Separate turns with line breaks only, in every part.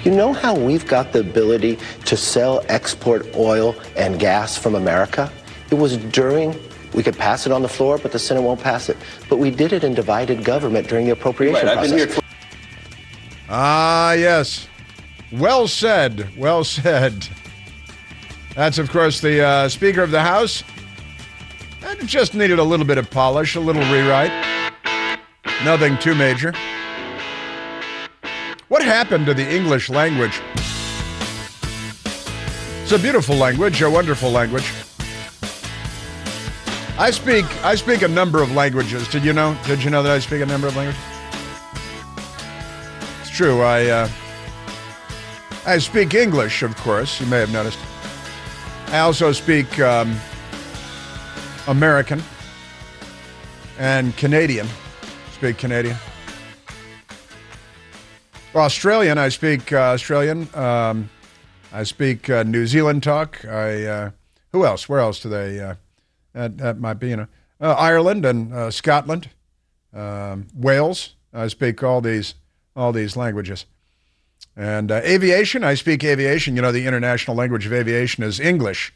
You know how we've got the ability to sell, export oil and gas from America? It was during, we could pass it on the floor, but the Senate won't pass it. But we did it in divided government during the appropriation process.
Ah, yes. Well said. Well said. That's, of course, the Speaker of the House. And it just needed a little bit of polish, a little rewrite. Nothing too major. What happened to the English language? It's a beautiful language, a wonderful language. I speak a number of languages. Did you know? Did you know that I speak a number of languages? It's true. I speak English, of course. You may have noticed. I also speak American and Canadian. Speak Canadian. Australian. I speak Australian. I speak New Zealand talk. Who else? Where else do they? That might be, Ireland and Scotland, Wales. I speak all these languages. And aviation, I speak aviation. The international language of aviation is English.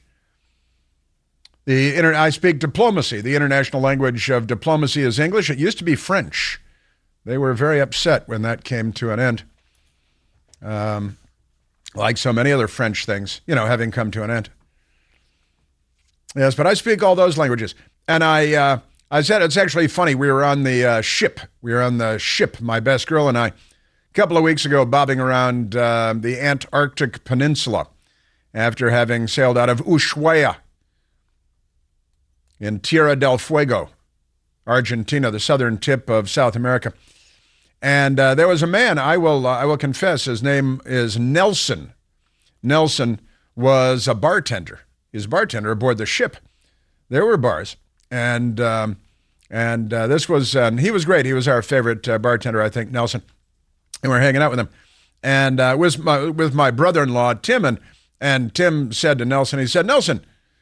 I speak diplomacy. The international language of diplomacy is English. It used to be French. They were very upset when that came to an end. Like so many other French things, having come to an end. Yes, but I speak all those languages. And I said, it's actually funny. We were on the ship. My best girl and I, a couple of weeks ago, bobbing around the Antarctic Peninsula after having sailed out of Ushuaia in Tierra del Fuego, Argentina, the southern tip of South America. And there was a man, I will confess, his name is Nelson. Nelson was a bartender. He was a bartender aboard the ship. There were bars. And this was, he was great. He was our favorite bartender, I think, Nelson. And we're hanging out with him. And with my brother-in-law, Tim, and Tim said to Nelson, he said, Nelson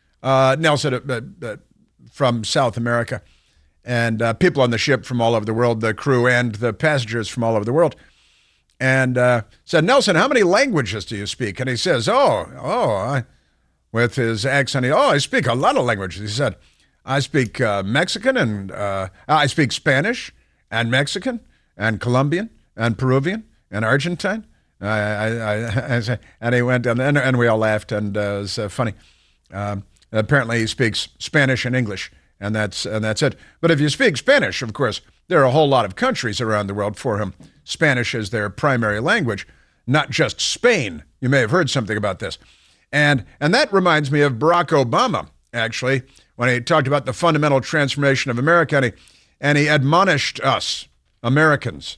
from South America, and people on the ship from all over the world, the crew and the passengers from all over the world, and said, Nelson, how many languages do you speak? And he says, with his accent, I speak a lot of languages. He said, I speak Mexican, and I speak Spanish and Mexican and Colombian and Peruvian and Argentine. And he went, and we all laughed, and it was funny. Apparently he speaks Spanish and English, and that's it. But if you speak Spanish, of course, there are a whole lot of countries around the world for whom Spanish is their primary language, not just Spain. You may have heard something about this. And that reminds me of Barack Obama, actually, when he talked about the fundamental transformation of America, and he admonished us, Americans,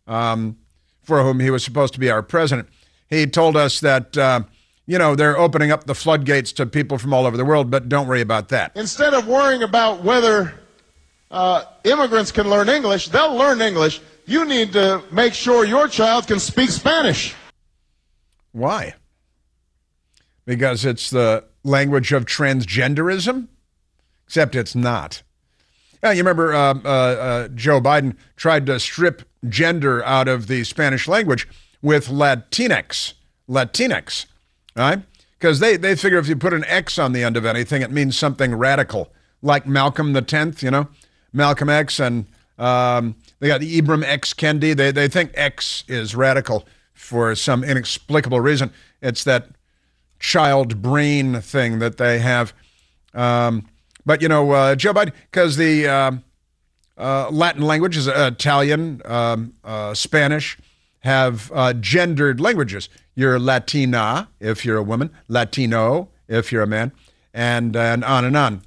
for whom he was supposed to be our president. He told us that, they're opening up the floodgates to people from all over the world, but don't worry about that.
Instead of worrying about whether immigrants can learn English, they'll learn English. You need to make sure your child can speak Spanish.
Why? Because it's the language of transgenderism? Except it's not. You remember Joe Biden tried to strip gender out of the Spanish language with Latinx, right? Because they figure if you put an X on the end of anything, it means something radical, like Malcolm the 10th, Malcolm X, and they got Ibram X. Kendi. They think X is radical for some inexplicable reason. It's that child brain thing that they have. But, Joe Biden, because the Latin languages, Italian, Spanish, have gendered languages. You're Latina if you're a woman, Latino if you're a man, and on and on.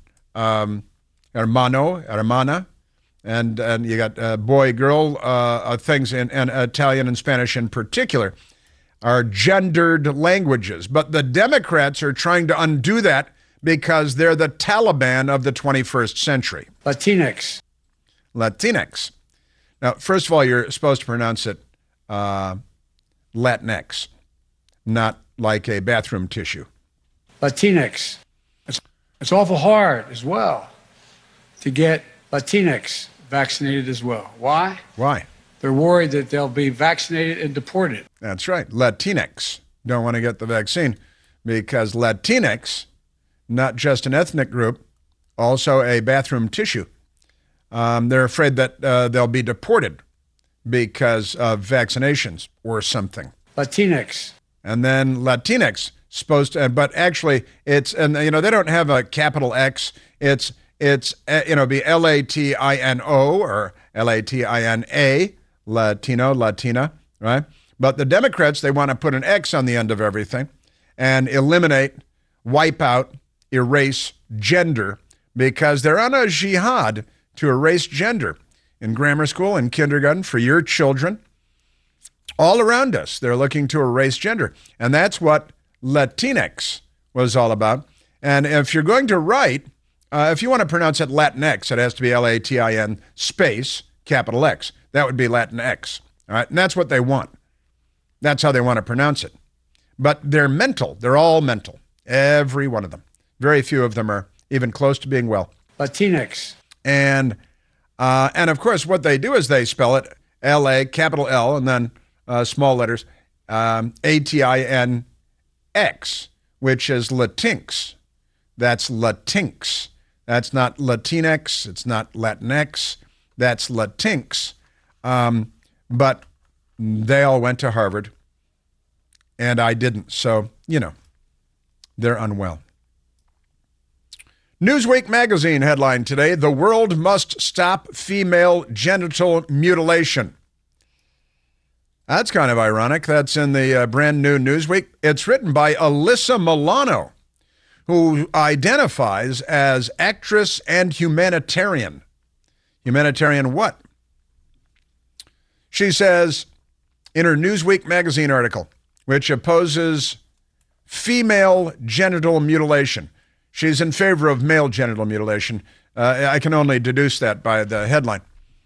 Hermano, hermana, and you got boy, girl, things in Italian and Spanish in particular are gendered languages. But the Democrats are trying to undo that because they're the Taliban of the 21st century.
Latinx.
Now, first of all, you're supposed to pronounce it Latinx, not like a bathroom tissue.
Latinx. It's awful hard as well to get Latinx vaccinated as well. Why?
Why?
They're worried that they'll be vaccinated and deported.
That's right. Latinx don't want to get the vaccine because Latinx, not just an ethnic group, also a bathroom tissue. They're afraid that they'll be deported because of vaccinations or something.
Latinx.
And then Latinx supposed to, but actually it's, and they don't have a capital X. It's be Latino or Latina, Latino, Latina, right? But the Democrats, they want to put an X on the end of everything and eliminate, wipe out, erase gender because they're on a jihad to erase gender in grammar school and kindergarten for your children. All around us, they're looking to erase gender. And that's what Latinx was all about. And if you're going to write, if you want to pronounce it Latinx, it has to be Latin space, capital X. That would be Latinx. All right? And that's what they want. That's how they want to pronounce it. But they're mental. They're all mental. Every one of them. Very few of them are even close to being well.
Latinx.
And of course, what they do is they spell it L-A, capital L, and then small letters, A-T-I-N-X, which is Latinx. That's Latinx. That's not Latinx. It's not Latinx. That's Latinx. But they all went to Harvard, and I didn't. So, they're unwell. Newsweek magazine headline today, "The world must stop female genital mutilation." That's kind of ironic. That's in the brand new Newsweek. It's written by Alyssa Milano, who identifies as actress and humanitarian. Humanitarian what? She says in her Newsweek magazine article, which opposes female genital mutilation. She's in favor of male genital mutilation. I can only deduce that by the headline.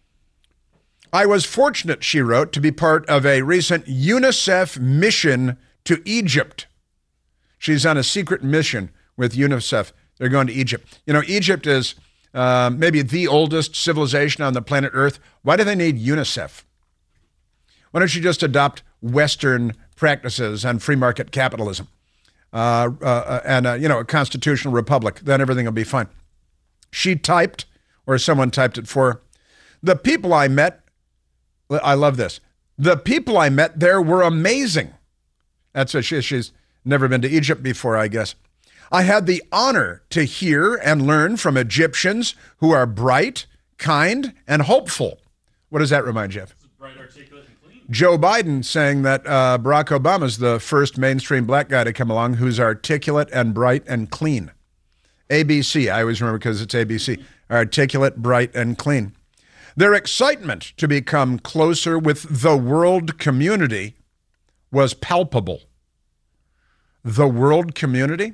"I was fortunate," she wrote, "to be part of a recent UNICEF mission to Egypt." She's on a secret mission with UNICEF. They're going to Egypt. Egypt is maybe the oldest civilization on the planet Earth. Why do they need UNICEF? Why don't you just adopt Western practices and free market capitalism and a constitutional republic? Then everything will be fine. She typed, or someone typed it for her, "The people I met," I love this, "the people I met there were amazing." That's what she's never been to Egypt before, I guess. "I had the honor to hear and learn from Egyptians who are bright, kind, and hopeful." What does that remind you of?
Bright, articulate, and clean.
Joe Biden saying that Barack Obama's the first mainstream black guy to come along who's articulate and bright and clean. ABC, I always remember because it's ABC. Articulate, bright, and clean. "Their excitement to become closer with the world community was palpable." The world community?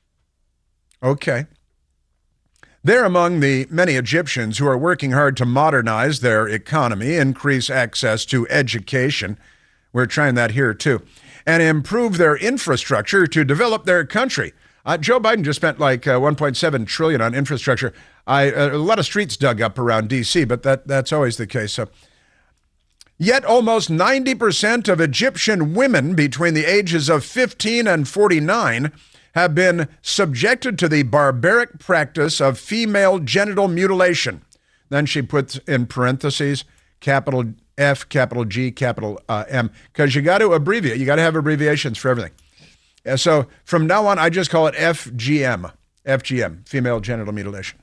Okay. "They're among the many Egyptians who are working hard to modernize their economy, increase access to education," we're trying that here too, "and improve their infrastructure to develop their country." Joe Biden just spent like $1.7 trillion on infrastructure. A lot of streets dug up around D.C., but that's always the case. So, "Yet almost 90% of Egyptian women between the ages of 15 and 49 have been subjected to the barbaric practice of female genital mutilation." Then she puts in parentheses, capital F, capital G, capital M, because you got to abbreviate. You got to have abbreviations for everything. So from now on, I just call it FGM, female genital mutilation.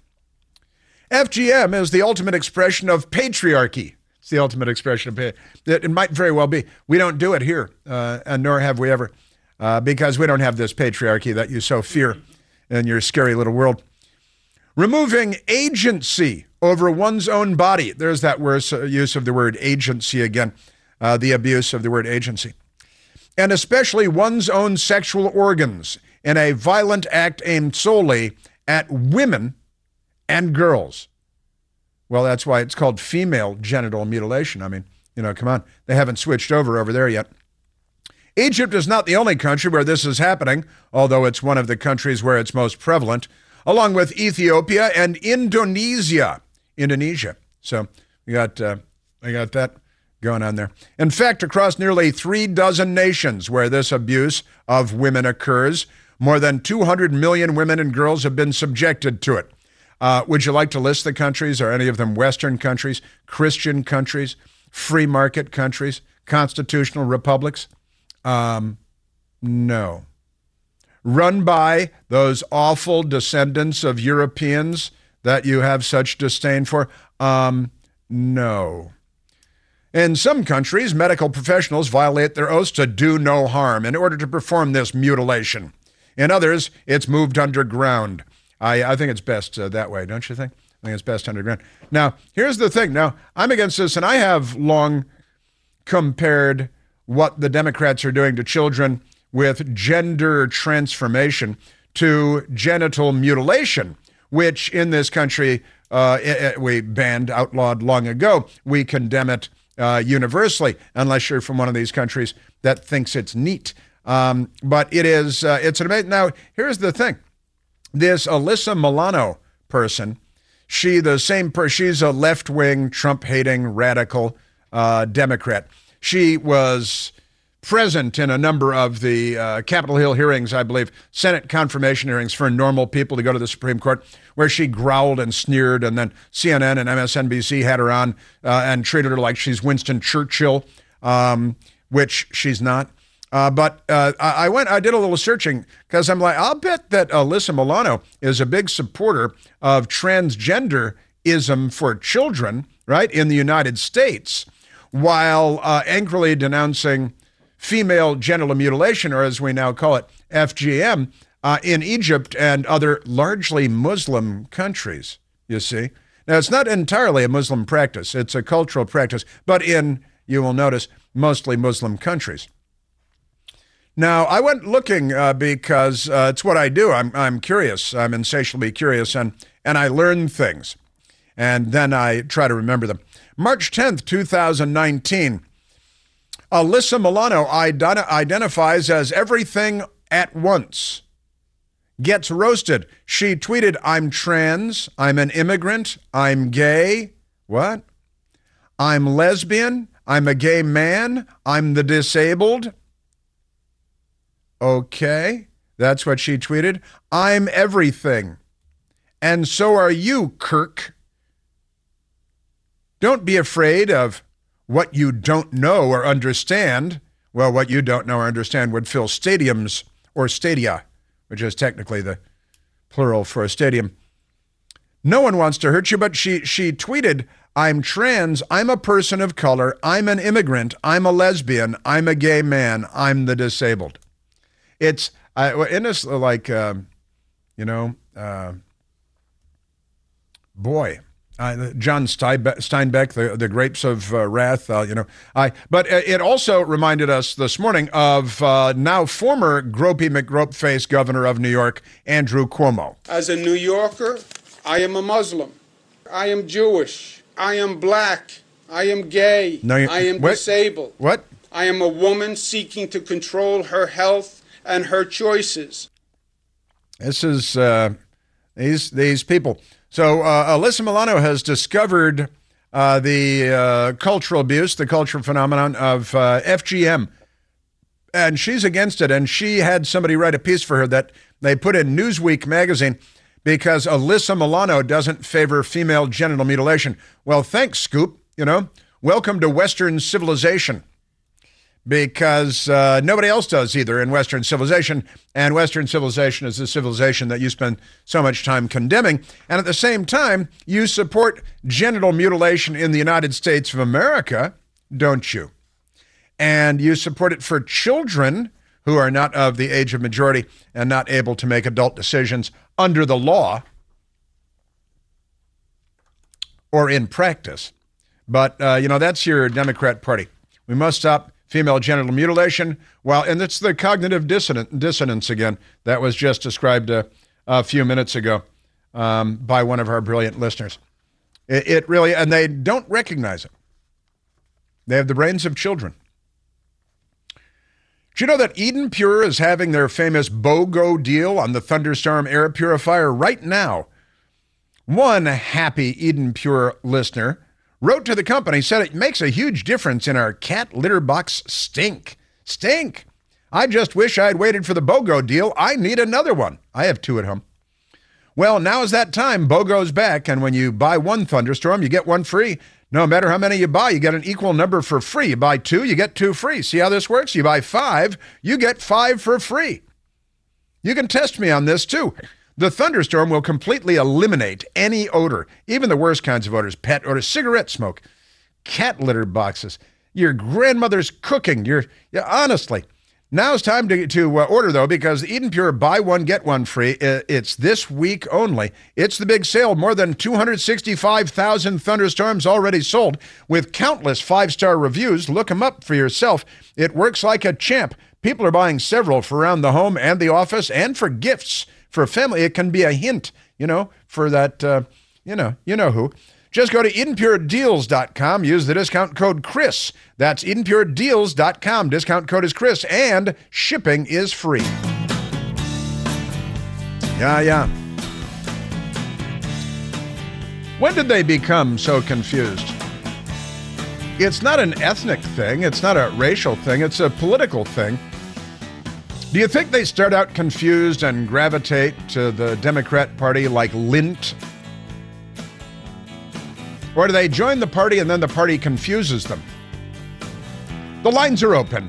"FGM is the ultimate expression of patriarchy." It's the ultimate expression of patriarchy. It might very well be. We don't do it here, and nor have we ever, because we don't have this patriarchy that you so fear in your scary little world. "Removing agency over one's own body." There's that use of the word agency again, the abuse of the word agency. "And especially one's own sexual organs in a violent act aimed solely at women and girls." Well, that's why it's called female genital mutilation. I mean, come on. They haven't switched over there yet. "Egypt is not the only country where this is happening, although it's one of the countries where it's most prevalent, along with Ethiopia and Indonesia. So I got that going on there. In fact, across nearly 36 nations where this abuse of women occurs, more than 200 million women and girls have been subjected to it. Would you like to list the countries? Are any of them Western countries, Christian countries, free market countries, constitutional republics? No. Run by those awful descendants of Europeans that you have such disdain for? No. In some countries, medical professionals violate their oaths to do no harm in order to perform this mutilation. In others, it's moved underground. I think it's best that way, don't you think? I think it's best underground. Now, here's the thing. Now, I'm against this, and I have long compared what the Democrats are doing to children with gender transformation to genital mutilation, which in this country we banned, outlawed long ago. We condemn it universally, unless you're from one of these countries that thinks it's neat. But it is, it's an amazing. Now, here's the thing. This Alyssa Milano person, she's a left-wing, Trump-hating, radical Democrat. She was present in a number of the Capitol Hill hearings, I believe, Senate confirmation hearings for normal people to go to the Supreme Court, where she growled and sneered, and then CNN and MSNBC had her on and treated her like she's Winston Churchill, which she's not. But I did a little searching because I'm like, I'll bet that Alyssa Milano is a big supporter of transgenderism for children, right, in the United States, while angrily denouncing female genital mutilation, or as we now call it, FGM, in Egypt and other largely Muslim countries, you see. Now, it's not entirely a Muslim practice. It's a cultural practice, but in, you will notice, mostly Muslim countries. Now, I went looking because it's what I do. I'm curious. I'm insatiably curious, and I learn things, and then I try to remember them. March 10th, 2019, Alyssa Milano identifies as everything at once. Gets roasted. She tweeted, "I'm trans, I'm an immigrant, I'm gay." What? "I'm lesbian, I'm a gay man, I'm the disabled." Okay, that's what she tweeted. "I'm everything. And so are you, Kirk. Don't be afraid of what you don't know or understand." Well, what you don't know or understand would fill stadiums, or stadia, which is technically the plural for a stadium. "No one wants to hurt you," but she tweeted, "I'm trans, I'm a person of color, I'm an immigrant, I'm a lesbian, I'm a gay man, I'm the disabled." It's, in this, like, John Steinbeck, the Grapes of Wrath, But it also reminded us this morning of now former Gropey McGropeface governor of New York, Andrew Cuomo.
"As a New Yorker, I am a Muslim. I am Jewish. I am black. I am gay. I am disabled.
What?
I am a woman seeking to control her health and her choices."
This is these people. So Alyssa Milano has discovered the cultural abuse, the cultural phenomenon of FGM, and she's against it. And she had somebody write a piece for her that they put in Newsweek magazine because Alyssa Milano doesn't favor female genital mutilation. Well, thanks, Scoop. Welcome to Western civilization. Because nobody else does either in Western civilization, and Western civilization is the civilization that you spend so much time condemning, and at the same time, you support genital mutilation in the United States of America, don't you? And you support it for children who are not of the age of majority and not able to make adult decisions under the law or in practice. But, that's your Democrat Party. We must stop female genital mutilation. And it's the cognitive dissonance again that was just described a few minutes ago by one of our brilliant listeners. It really, and they don't recognize it. They have the brains of children. Do you know that Eden Pure is having their famous BOGO deal on the Thunderstorm air purifier right now? One happy Eden Pure listener wrote to the company, said it makes a huge difference in our cat litter box stink. Stink. I just wish I'd waited for the BOGO deal. I need another one. I have 2 at home. Well, now is that time. BOGO's back, and when you buy 1 Thunderstorm, you get 1 free. No matter how many you buy, you get an equal number for free. You buy 2, you get 2 free. See how this works? You buy 5, you get 5 for free. You can test me on this, too. The Thunderstorm will completely eliminate any odor, even the worst kinds of odors, pet odor, cigarette smoke, cat litter boxes, your grandmother's cooking. Honestly. Now it's time to order, though, because the Eden Pure buy 1, get 1 free. It's this week only. It's the big sale. More than 265,000 Thunderstorms already sold with countless 5-star reviews. Look them up for yourself. It works like a champ. People are buying several for around the home and the office and for gifts. For a family, it can be a hint, for that, you know who. Just go to EdenPureDeals.com. Use the discount code Chris. That's EdenPureDeals.com. Discount code is Chris, and shipping is free. Yeah. When did they become so confused? It's not an ethnic thing. It's not a racial thing. It's a political thing. Do you think they start out confused and gravitate to the Democrat Party like lint? Or do they join the party and then the party confuses them? The lines are open.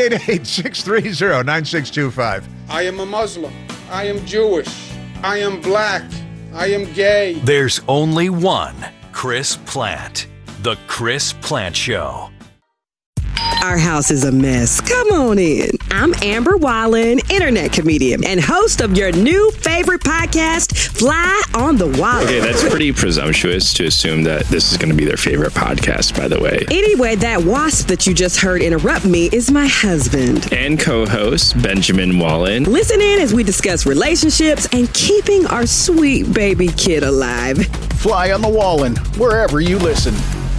888-630-9625.
I am a Muslim. I am Jewish. I am black. I am gay.
There's only one Chris Plante. The Chris Plante Show.
Our house is a mess. Come on in. I'm Amber Wallen, internet comedian and host of your new favorite podcast, Fly on the Wall.
Okay, that's pretty presumptuous to assume that this is going to be their favorite podcast, by the way.
Anyway, that wasp that you just heard interrupt me is my husband.
And co-host, Benjamin Wallen.
Listen in as we discuss relationships and keeping our sweet baby kid alive.
Fly on the Wallen, wherever you listen.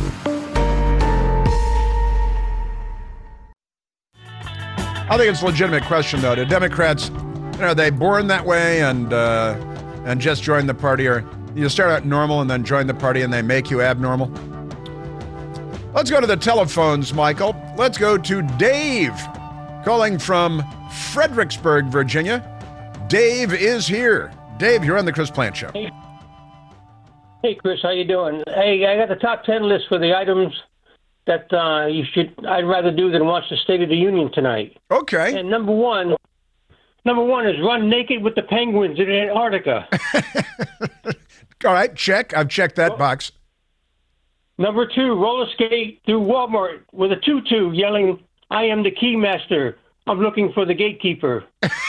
I think it's a legitimate question, though. Do Democrats, are they born that way and just join the party, or you start out normal and then join the party and they make you abnormal? Let's go to the telephones, Michael. Let's go to Dave, calling from Fredericksburg, Virginia. Dave is here. Dave, you're on the Chris Plante Show.
Hey, Chris, how you doing? Hey, I got the top 10 list for the items that I'd rather do than watch the State of the Union tonight.
Okay.
And number one is run naked with the penguins in Antarctica.
All right, check. I've checked that box.
Number 2, roller skate through Walmart with a tutu yelling, "I am the keymaster. I'm looking for the gatekeeper."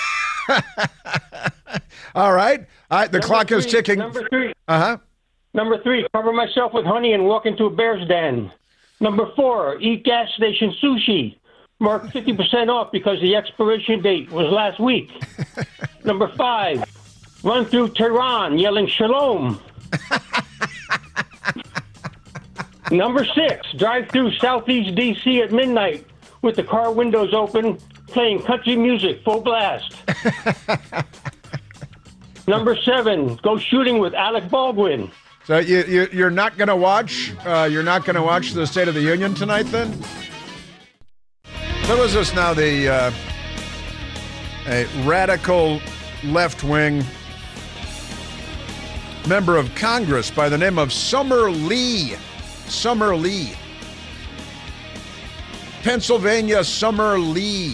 All right. The clock is ticking.
Number 3.
Uh-huh.
Number 3, cover myself with honey and walk into a bear's den. Number 4, eat gas station sushi. Marked 50% off because the expiration date was last week. Number 5, run through Tehran yelling shalom. Number 6, drive through Southeast D.C. at midnight with the car windows open, playing country music full blast. Number 7, go shooting with Alec Baldwin.
So you're not going to watch the State of the Union tonight, then? So was this now a radical left-wing member of Congress by the name of Summer Lee. Summer Lee. Pennsylvania Summer Lee.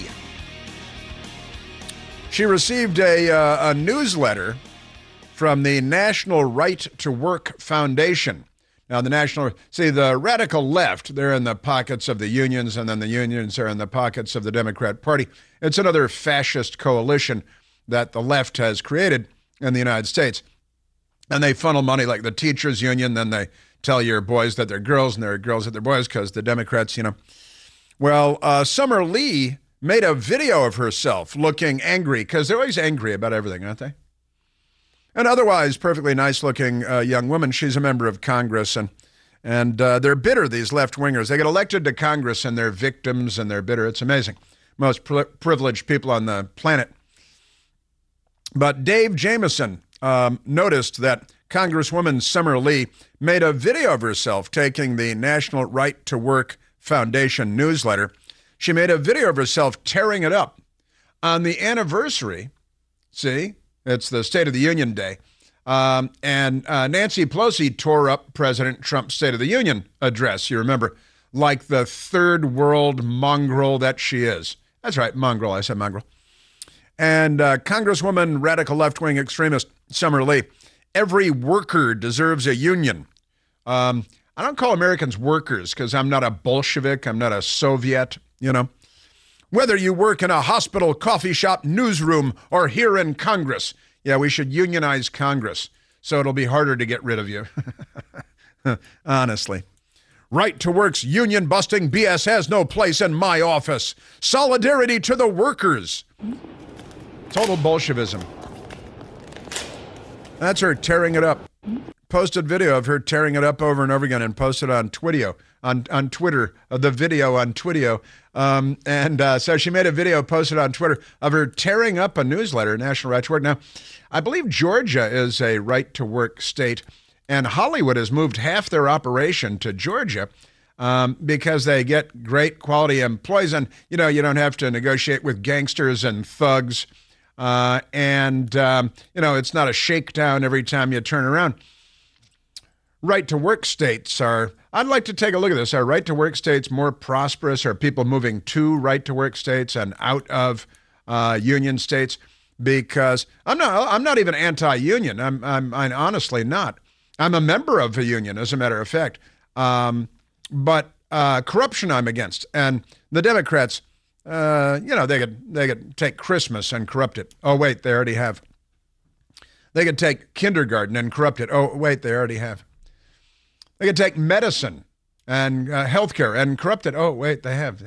She received a newsletter from the National Right to Work Foundation. Now, the radical left, they're in the pockets of the unions, and then the unions are in the pockets of the Democrat Party. It's another fascist coalition that the left has created in the United States. And they funnel money like the teachers union, then they tell your boys that they're girls and they're girls that they're boys because the Democrats, Well, Summer Lee made a video of herself looking angry, because they're always angry about everything, aren't they? An otherwise perfectly nice-looking young woman. She's a member of Congress, and they're bitter, these left-wingers. They get elected to Congress, and they're victims, and they're bitter. It's amazing. Most privileged people on the planet. But Dave Jamieson noticed that Congresswoman Summer Lee made a video of herself taking the National Right to Work Foundation newsletter. She made a video of herself tearing it up on the anniversary. See, it's the State of the Union Day. And Nancy Pelosi tore up President Trump's State of the Union address. You remember, like the third world mongrel that she is. That's right, mongrel. I said mongrel. And Congresswoman, radical left-wing extremist Summer Lee, every worker deserves a union. I don't call Americans workers because I'm not a Bolshevik. I'm not a Soviet, you know. Whether you work in a hospital, coffee shop, newsroom, or here in Congress, yeah, we should unionize Congress so it'll be harder to get rid of you. Honestly. Right to Work's union-busting BS has no place in my office. Solidarity to the workers. Total Bolshevism. That's her tearing it up. Posted video of her tearing it up over and over again and posted on Twitter, on Twitter, the video on Twitter. So she made a video posted on Twitter of her tearing up a newsletter, National Right to Work. Now, I believe Georgia is a right to work state, and Hollywood has moved half their operation to Georgia because they get great quality employees, and you don't have to negotiate with gangsters and thugs, it's not a shakedown every time you turn around. Right to work states are, I'd like to take a look at this. Are right to work states more prosperous? Are people moving to right to work states and out of union states? Because I'm not even anti-union. I'm honestly not. I'm a member of a union, as a matter of fact. But corruption I'm against. And the Democrats, they could take Christmas and corrupt it. Oh, wait, they already have. They could take kindergarten and corrupt it. Oh, wait, they already have. They could take medicine and healthcare and corrupt it. Oh, wait, they have.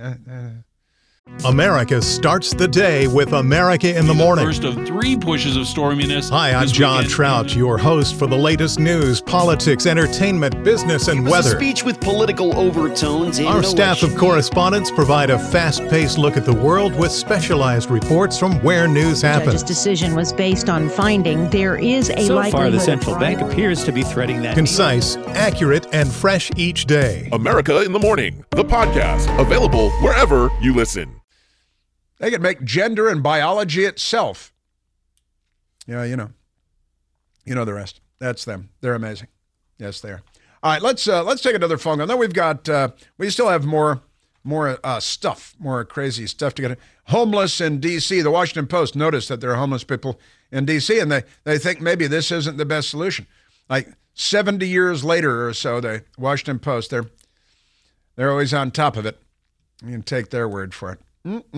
America starts the day with America in the Morning.
First of 3 pushes of storminess.
Hi, I'm John Trout, your host for the latest news, politics, entertainment, business, and weather.
A speech with political overtones.
Our staff of correspondents provide a fast-paced look at the world with specialized reports from where news happens.
The judge's decision was based on finding there is a likelihood.
So far, the central bank appears to be threading that.
Concise, accurate, and fresh each day.
America in the Morning, the podcast, available wherever you listen.
They could make gender and biology itself. Yeah, you know the rest. That's them. They're amazing. Yes, they are. All right, let's take another phone call. Then we've got we still have more stuff, more crazy stuff to get. Homeless in D.C. The Washington Post noticed that there are homeless people in D.C. and they think maybe this isn't the best solution. Like 70 years later or so, the Washington Post they're always on top of it. You can take their word for it.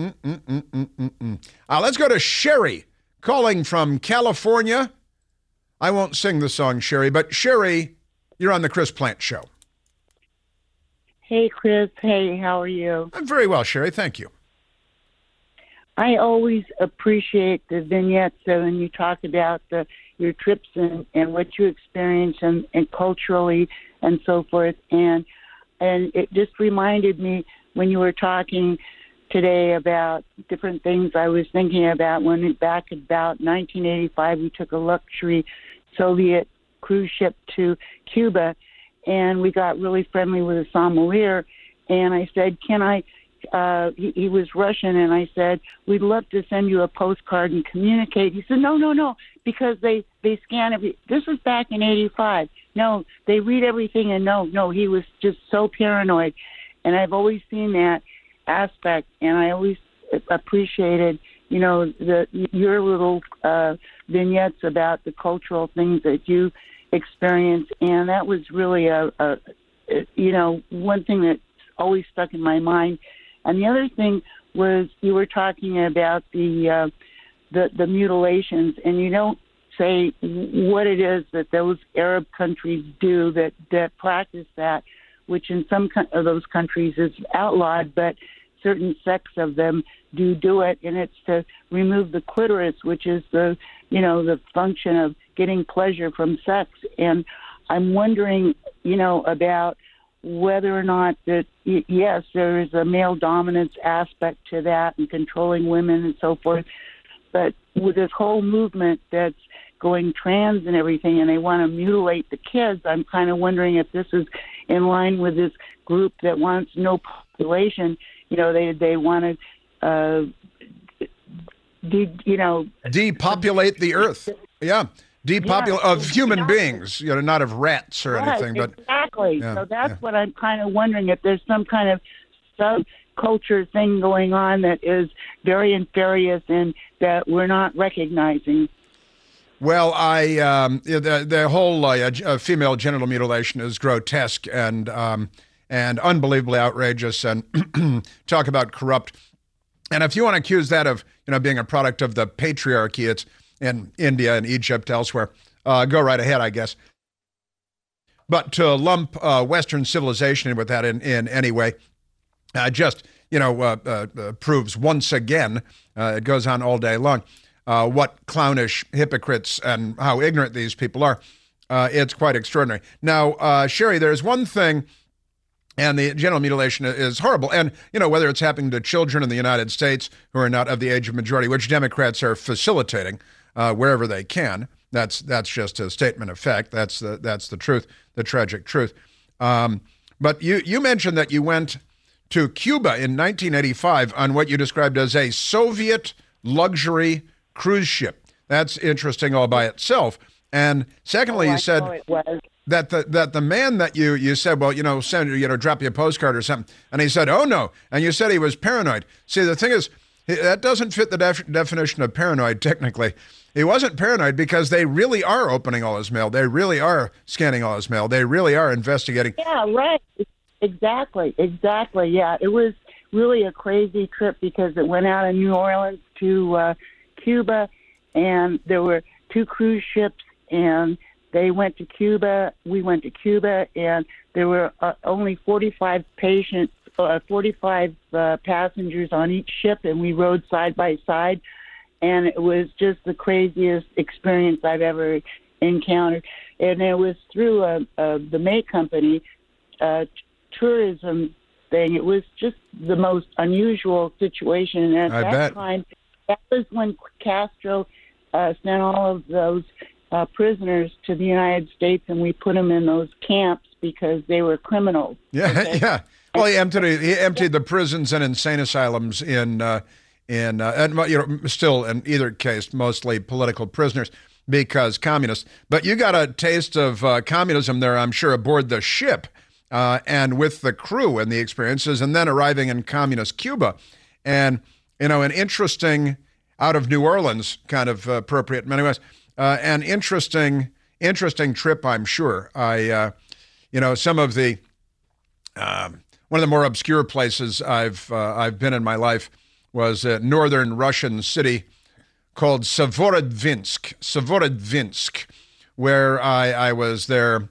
Let's go to Sherry, calling from California. I won't sing the song, Sherry, but Sherry, you're on the Chris Plante Show.
Hey, Chris. Hey, how are you?
I'm very well, Sherry. Thank you.
I always appreciate the vignettes when you talk about your trips and what you experience and culturally and so forth. And it just reminded me when you were talking today about different things I was thinking about when back about 1985 we took a luxury Soviet cruise ship to Cuba and we got really friendly with a sommelier and I said, can I, he was Russian and I said, we'd love to send you a postcard and communicate. He said, no, because they scan every, this was back in 85. No, they read everything and no, he was just so paranoid. And I've always seen that aspect, and I always appreciated, your little vignettes about the cultural things that you experience, and that was really one thing that always stuck in my mind. And the other thing was you were talking about the mutilations, and you don't say what it is that those Arab countries do that practice that, which in some of those countries is outlawed, but certain sects of them do it, and it's to remove the clitoris, which is the function of getting pleasure from sex. And I'm wondering, about whether or not that, yes, there is a male dominance aspect to that and controlling women and so forth, but with this whole movement that's going trans and everything, and they want to mutilate the kids. I'm kind of wondering if this is in line with this group that wants no population. You know, they want to,
depopulate the earth. Yeah. Of human beings, you know, not of rats or anything. But
exactly. Yeah, so that's what I'm kind of wondering, if there's some kind of subculture thing going on that is very nefarious and that we're not recognizing.
Well, the whole female genital mutilation is grotesque and unbelievably outrageous, and talk about corrupt. And if you want to accuse that of, you know, being a product of the patriarchy, it's in India and Egypt, elsewhere, go right ahead, I guess. But to lump Western civilization with that in any way, just, you know, proves once again, it goes on all day long, what clownish hypocrites and how ignorant these people are. It's quite extraordinary. Now, Sherry, there's one thing, and the genital mutilation is horrible. And, you know, whether it's happening to children in the United States who are not of the age of majority, which Democrats are facilitating wherever they can, that's just a statement of fact. That's the truth, the tragic truth. But you mentioned that you went to Cuba in 1985 on what you described as a Soviet luxury cruise ship. That's interesting all by itself. And secondly, you said that the man that you said, well, you know, send, you know, drop you a postcard or something, and he said, oh no, and you said he was paranoid. See, the thing is, that doesn't fit the definition of paranoid technically. He wasn't paranoid because they really are opening all his mail. They really are scanning all his mail. They really are investigating.
Yeah, right. Exactly. Yeah, it was really a crazy trip because it went out of New Orleans to Cuba, and there were 2 cruise ships, and they went to Cuba. We went to Cuba, and there were only 45 passengers on each ship, and we rode side by side, and it was just the craziest experience I've ever encountered. And it was through the May Company tourism thing. It was just the most unusual situation. And at that time, that was when Castro sent all of those prisoners to the United States, and we put them in those camps because they were criminals.
Yeah, okay? Yeah. Well, he emptied the prisons and insane asylums and you know, still in either case mostly political prisoners because communists. But you got a taste of communism there, I'm sure, aboard the ship and with the crew and the experiences, and then arriving in communist Cuba, and you know, an interesting out of New Orleans kind of appropriate in many ways. An interesting trip, I'm sure. You know, some of the one of the more obscure places I've been in my life was a northern Russian city called Severodvinsk, where I was there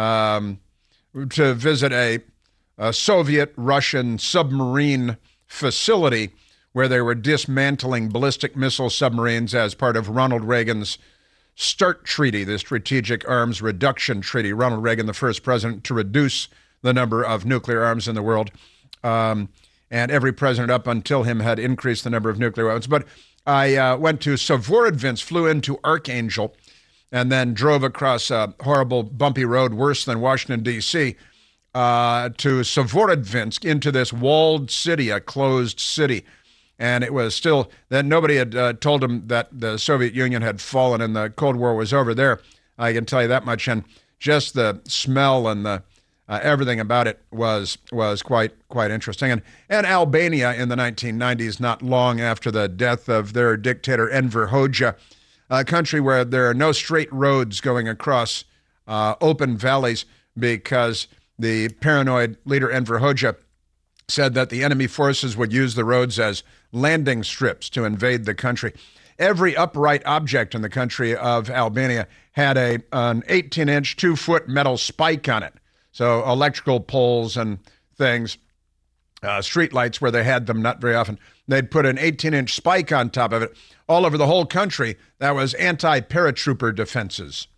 to visit a Soviet-Russian submarine facility where they were dismantling ballistic missile submarines as part of Ronald Reagan's START Treaty, the Strategic Arms Reduction Treaty. Ronald Reagan, the first president to reduce the number of nuclear arms in the world. And every president up until him had increased the number of nuclear weapons. But I went to Severodvinsk, flew into Archangel, and then drove across a horrible, bumpy road, worse than Washington, D.C., to Severodvinsk, into this walled city, a closed city. And it was still, that nobody had told them that the Soviet Union had fallen and the Cold War was over there. I can tell you that much. And just the smell and the everything about it was quite interesting. And Albania in the 1990s, not long after the death of their dictator Enver Hoxha, a country where there are no straight roads going across open valleys because the paranoid leader Enver Hoxha said that the enemy forces would use the roads as landing strips to invade the country. Every upright object in the country of Albania had an 18-inch, 2-foot metal spike on it. So electrical poles and things, street lights where they had them, not very often, they'd put an 18-inch spike on top of it. All over the whole country, that was anti-paratrooper defenses,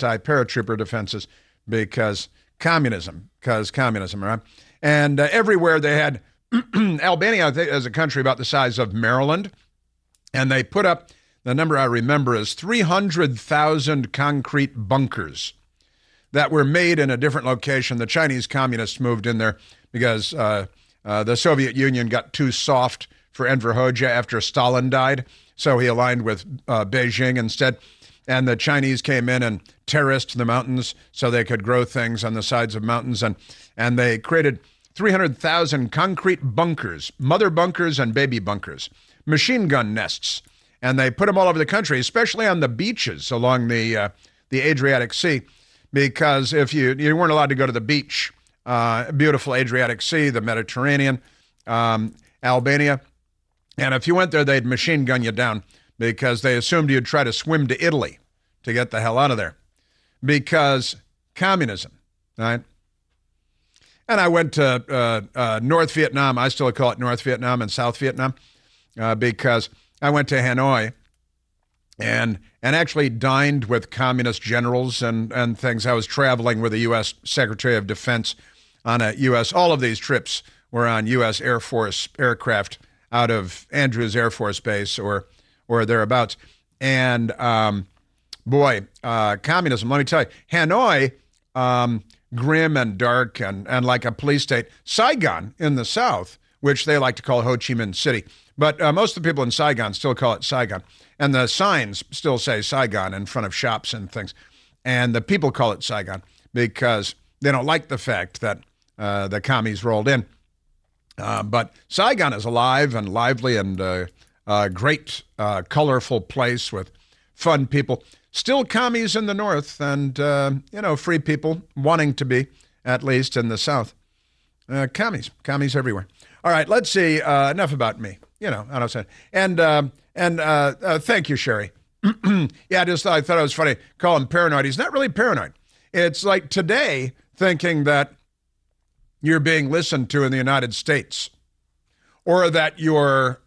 because communism, right? And everywhere they had, Albania, I think, as a country about the size of Maryland, and they put up the number I remember is 300,000 concrete bunkers that were made in a different location. The Chinese communists moved in there because the Soviet Union got too soft for Enver Hoxha after Stalin died, so he aligned with Beijing instead. And the Chinese came in and terraced the mountains so they could grow things on the sides of mountains, and they created 300,000 concrete bunkers, mother bunkers and baby bunkers, machine gun nests, and they put them all over the country, especially on the beaches along the Adriatic Sea, because if you weren't allowed to go to the beach, beautiful Adriatic Sea, the Mediterranean, Albania, and if you went there, they'd machine gun you down because they assumed you'd try to swim to Italy to get the hell out of there, because communism, right? And I went to North Vietnam. I still call it North Vietnam and South Vietnam because I went to Hanoi and actually dined with communist generals and things. I was traveling with the U.S. Secretary of Defense on all of these trips were on U.S. Air Force aircraft out of Andrews Air Force Base or thereabouts. And communism, let me tell you, Hanoi, grim and dark and like a police state. Saigon in the south, which they like to call Ho Chi Minh City. But most of the people in Saigon still call it Saigon. And the signs still say Saigon in front of shops and things. And the people call it Saigon because they don't like the fact that the commies rolled in. But Saigon is alive and lively and a great, colorful place with fun people. Still commies in the north and, free people wanting to be, at least in the south. Commies everywhere. All right, let's see. Enough about me. I don't say. And thank you, Sherry. Yeah, I thought it was funny. Call him paranoid. He's not really paranoid. It's like today thinking that you're being listened to in the United States or that you're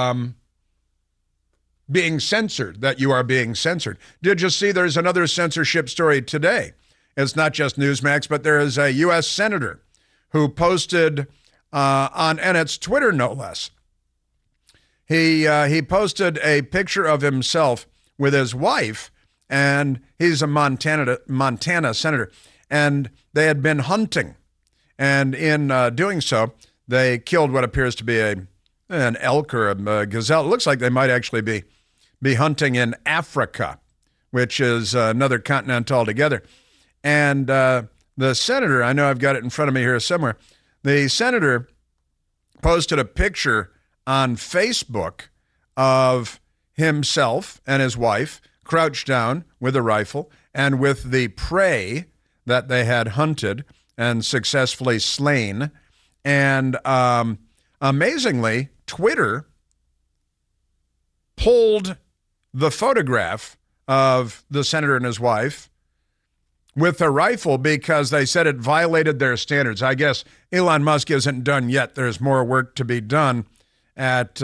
being censored, that you are being censored. Did you see there's another censorship story today? It's not just Newsmax, but there is a U.S. senator who posted and it's Twitter, no less. He posted a picture of himself with his wife, and he's a Montana senator, and they had been hunting. And in doing so, they killed what appears to be an elk or a gazelle. It looks like they might actually be hunting in Africa, which is another continent altogether. And the senator, I know I've got it in front of me here somewhere, the senator posted a picture on Facebook of himself and his wife crouched down with a rifle and with the prey that they had hunted and successfully slain. And amazingly, Twitter pulled the photograph of the senator and his wife with a rifle because they said it violated their standards. I guess Elon Musk isn't done yet. There's more work to be done at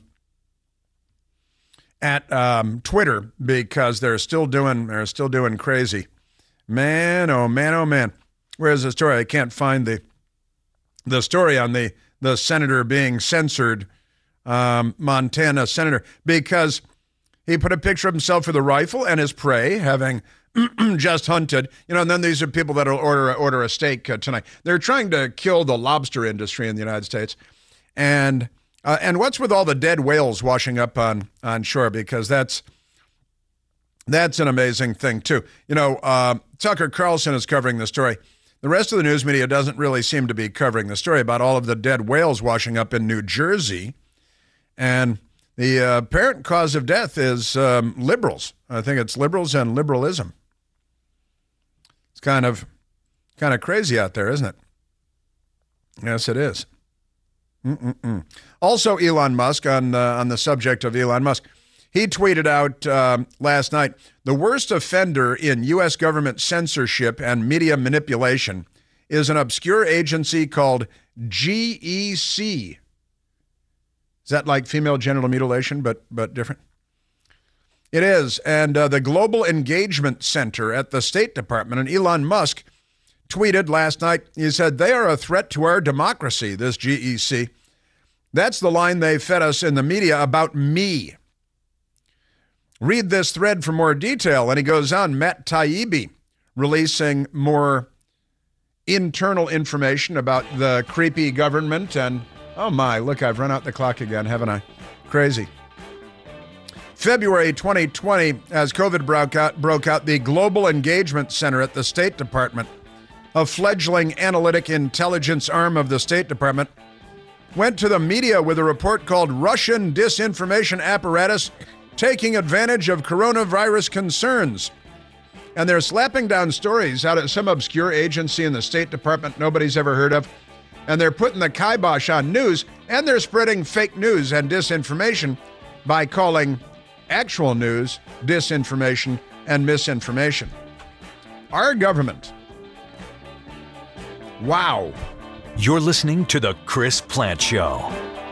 Twitter because they're still doing crazy. Man, oh man, oh man. Where's the story? I can't find the story on the senator being censored, Montana senator, because he put a picture of himself with a rifle and his prey, having just hunted, and then these are people that will order a steak tonight. They're trying to kill the lobster industry in the United States. And what's with all the dead whales washing up on shore? Because that's an amazing thing, too. Tucker Carlson is covering the story. The rest of the news media doesn't really seem to be covering the story about all of the dead whales washing up in New Jersey. And the apparent cause of death is liberals. I think it's liberals and liberalism. It's kind of crazy out there, isn't it? Yes, it is. Also, Elon Musk, on the subject of Elon Musk, he tweeted out last night, the worst offender in U.S. government censorship and media manipulation is an obscure agency called GEC. Is that like female genital mutilation, but different? It is. And the Global Engagement Center at the State Department, and Elon Musk tweeted last night, he said, they are a threat to our democracy, this GEC. That's the line they fed us in the media about me. Read this thread for more detail. And he goes on, Matt Taibbi releasing more internal information about the creepy government. And, oh my, look, I've run out the clock again, haven't I? Crazy. February 2020, as COVID broke out, the Global Engagement Center at the State Department, a fledgling analytic intelligence arm of the State Department, went to the media with a report called Russian Disinformation Apparatus Taking Advantage of Coronavirus Concerns. And they're slapping down stories out of some obscure agency in the State Department nobody's ever heard of. And they're putting the kibosh on news, and they're spreading fake news and disinformation by calling actual news disinformation and misinformation. Our government. Wow.
You're listening to The Chris Plante Show.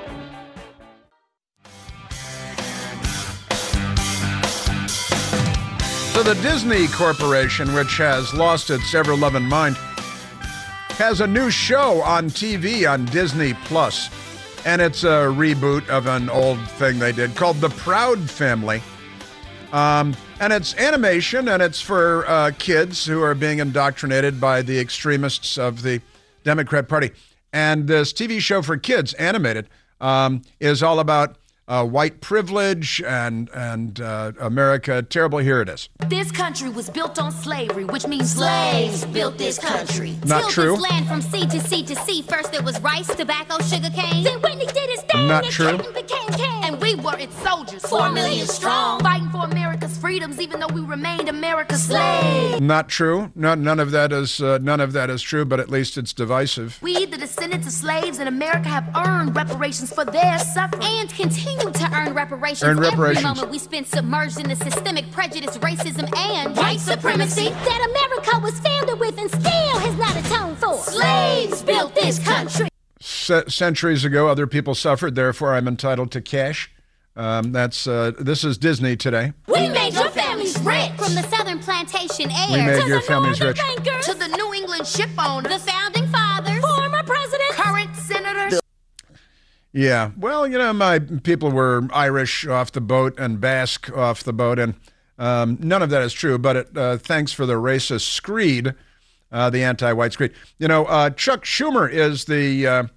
So the Disney Corporation, which has lost its ever-loving mind, has a new show on TV on Disney Plus. And it's a reboot of an old thing they did called The Proud Family. And it's animation, and it's for kids who are being indoctrinated by the extremists of the Democrat Party. And this TV show for kids, animated, is all about white privilege and America. Terrible. Here it is.
This country was built on slavery, which means slaves built this country.
Not true.
This land from sea to sea to sea. First there was rice, tobacco, sugar cane. Then Whitney did his thing.
Not true.
Became king. And we were its soldiers, 4 million strong, fighting for America's freedoms, even though we remained America's slaves.
Not true. None of that is true, but at least it's divisive.
We, the descendants of slaves in America, have earned reparations for their suffering and continue to earn reparations. Every moment we spend submerged in the systemic prejudice, racism, and white supremacy that America was founded with and still has not atoned for. Slaves built this country.
Centuries ago, other people suffered. Therefore, I'm entitled to cash. This is Disney today.
We made your families rich. From the Southern plantation heirs
we made your families rich.
Bankers, to the New England ship owner, the founding fathers, former presidents, current senators.
Yeah, well, my people were Irish off the boat and Basque off the boat, and none of that is true, but thanks for the racist screed, the anti-white screed. Chuck Schumer is the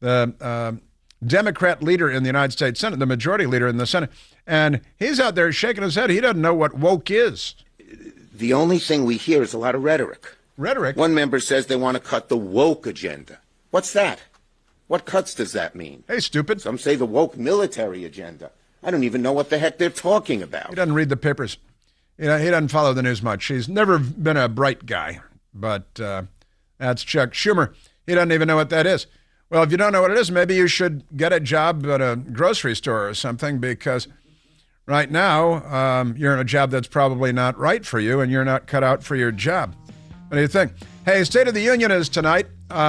Democrat leader in the United States Senate, the majority leader in the Senate, and he's out there shaking his head. He doesn't know what woke is.
The only thing we hear is a lot of rhetoric.
Rhetoric?
One member says they want to cut the woke agenda. What's that? What cuts does that mean?
Hey, stupid.
Some say the woke military agenda. I don't even know what the heck they're talking about.
He doesn't read the papers. He doesn't follow the news much. He's never been a bright guy, but that's Chuck Schumer. He doesn't even know what that is. Well, if you don't know what it is, maybe you should get a job at a grocery store or something, because right now you're in a job that's probably not right for you, and you're not cut out for your job. What do you think? Hey, State of the Union is tonight.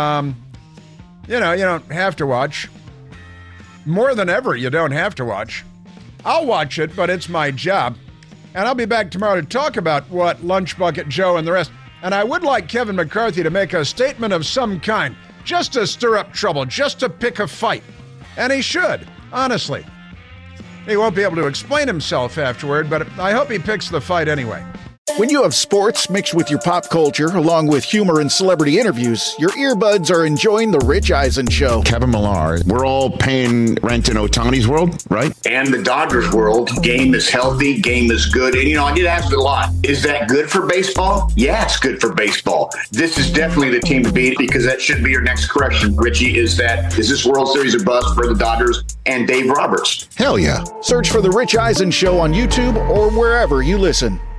You don't have to watch. More than ever, you don't have to watch. I'll watch it, but it's my job. And I'll be back tomorrow to talk about what Lunch Bucket Joe and the rest. And I would like Kevin McCarthy to make a statement of some kind, just to stir up trouble, just to pick a fight. And he should, honestly. He won't be able to explain himself afterward, but I hope he picks the fight anyway.
When you have sports mixed with your pop culture, along with humor and celebrity interviews, your earbuds are enjoying The Rich Eisen Show.
Kevin Millar, we're all paying rent in Ohtani's world, right?
And the Dodgers world. Game is healthy, game is good. And, I get asked a lot, is that good for baseball? Yeah, it's good for baseball. This is definitely the team to beat, because that should be your next correction, Richie, is this World Series a bust for the Dodgers and Dave Roberts?
Hell yeah.
Search for The Rich Eisen Show on YouTube or wherever you listen.